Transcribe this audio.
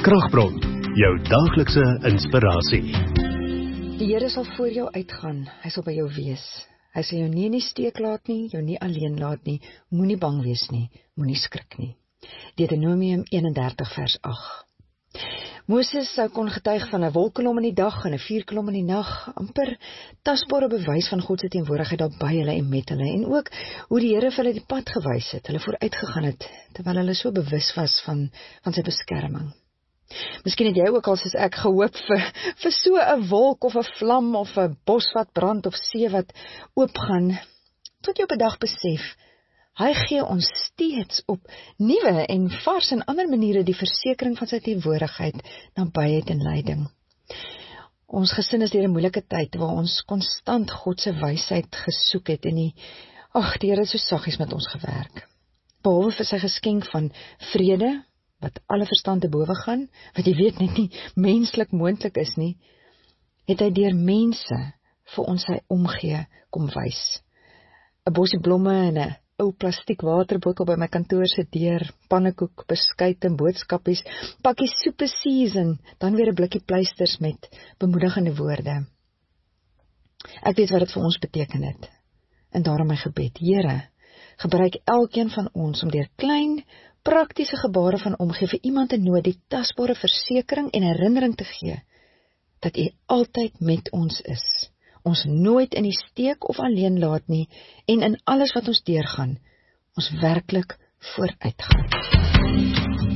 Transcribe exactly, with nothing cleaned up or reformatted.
Kragbron, jou daaglikse inspirasie. Die Here sal voor jou uitgaan, hy sal by jou wees. Hy sal jou nie in die steek laat nie, jou nie alleen laat nie, moenie bang wees nie, moenie skrik nie. Deuteronomium eenendertig vers agt. Moses sou kon getuig van 'n wolkkolom in die dag en 'n vuurkolom in die nag, amper tasbare bewys van God se teenwoordigheid daar by hulle en met hulle, en ook hoe die Here vir hulle die pad gewys het, hulle vooruit gegaan het, terwyl hulle so bewus was van, van sy beskerming. Miskien het jy ook al soos ek gehoop vir, vir so 'n wolk of 'n vlam of 'n bos wat brand of see wat oopgaan, tot jy op 'n dag besef, hy gee ons steeds op nuwe en vars en ander maniere die versekering van sy teenwoordigheid, nabyheid en leiding. Ons gesin is deur 'n moeilike tyd waar ons konstant God se wysheid gesoek het en die, ag, die Here het so saggies met ons gewerk. Behalwe vir sy geskenk van vrede, wat alle verstand te bowe gaan, wat jy weet net nie menslik moontlik is nie, het hy deur mense vir ons sy omgee kom wys. 'n Bosie blomme en 'n ou plastiek waterbottel by my kantoor se deur, pannekoek, beskuit en boodskappies, pakkie soepe season, dan weer 'n blikkie pleisters met bemoedigende woorde. Ek weet wat dit vir ons beteken het. En daarom my gebed, Here, gebruik elkeen van ons om deur klein, praktiese gebare van omgee vir iemand in nood die tasbare versekering en herinnering te gee, dat U altyd met ons is, ons nooit in die steek of alleen laat nie, en in alles wat ons deurgaan, ons werklik vooruitgaan.